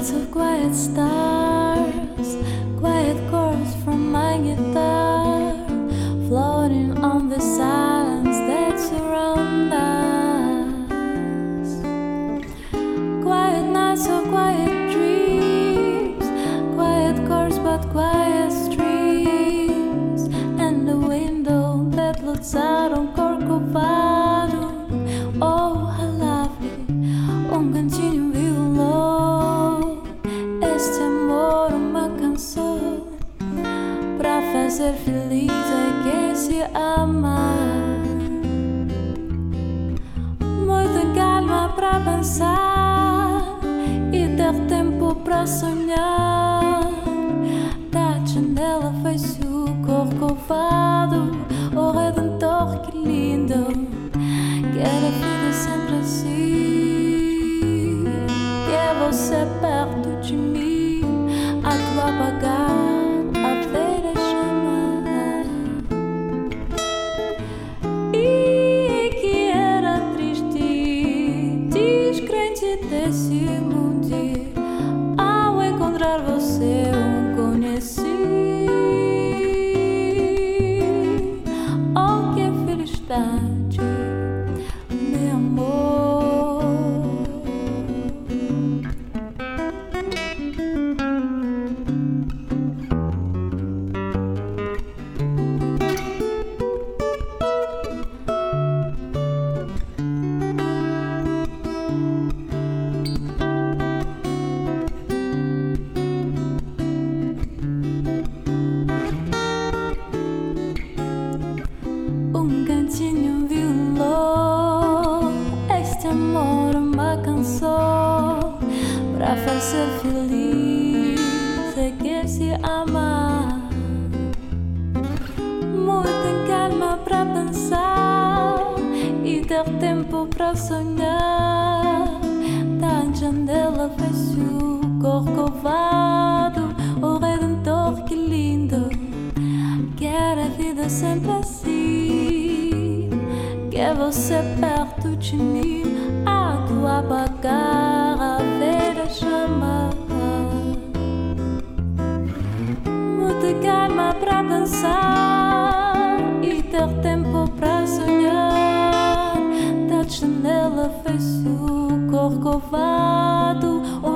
nights of quiet stars, quiet chords from my guitar, floating on the silence that surrounds us. Quiet nights of quiet dreams, quiet chords but quiet streams, and the window that looks out on Corcovado. Oh, how lovely, cantinho violão. Este amor, uma canção pra fazer feliz a quem se ama. Muita calma pra pensar e ter tempo pra sonhar. Da janela fez o Corcovado, o Redentor, que lindo. Quero a vida sempre assim. Você perto de mim, a tua apagar, a ver a chama. E que era triste, descrente desse mundo. Ao encontrar você, eu conheci. Oh, que felicidade, meu amor. Cantinho violão, este amor, uma canção pra fazer feliz a quem se ama. Muita calma pra pensar e ter tempo pra sonhar. Da janela fez o Corcovado, o Redentor, que lindo. Quero a vida sempre assim. Quer você perto de mim, a tua apagar, a ver a chama. Muita calma pra pensar e ter tempo pra sonhar. Da janela fez o Corcovado, o